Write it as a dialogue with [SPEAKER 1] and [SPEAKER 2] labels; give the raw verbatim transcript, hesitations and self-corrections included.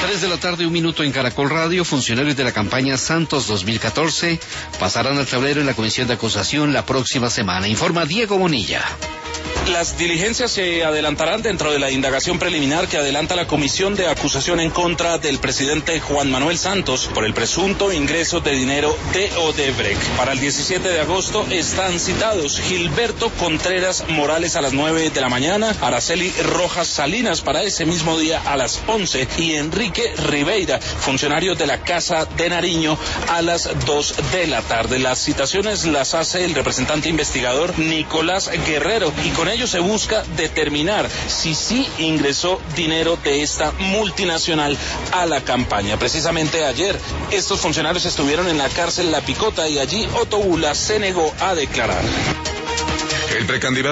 [SPEAKER 1] tres de la tarde, un minuto en Caracol Radio. Funcionarios de la campaña Santos dos mil catorce pasarán al tablero en la comisión de acusación la próxima semana. Informa Diego Bonilla.
[SPEAKER 2] Las diligencias se adelantarán dentro de la indagación preliminar que adelanta la comisión de acusación en contra del presidente Juan Manuel Santos por el presunto ingreso de dinero de Odebrecht. Para el diecisiete de agosto están citados Gilberto Contreras Morales a las nueve de la mañana, Araceli Rojas Salinas para ese mismo día a las once y Enrique Ribeira, funcionario de la Casa de Nariño, a las dos de la tarde. Las citaciones las hace el representante investigador Nicolás Guerrero y con ello se busca determinar si sí ingresó dinero de esta multinacional a la campaña. Precisamente ayer estos funcionarios estuvieron en la cárcel La Picota y allí Otto Bula se negó a declarar.
[SPEAKER 3] El precandidato